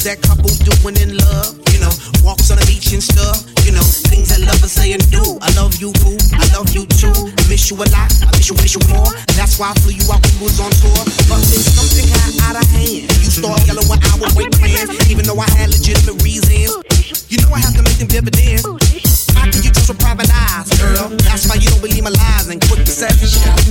that couple doing in love. You know, walks on the beach and stuff. You know, things that lovers say and do. I love you, boo. I love you too. I miss you a lot. I miss you more. That's why I flew you out when we was on tour. But then something got out of hand. You start yelling when I was with plans, even though I had legitimate reasons. You know I have to make them dividends. How can you trust with private eyes, girl? That's why you don't believe my lies and quit the selfish shit.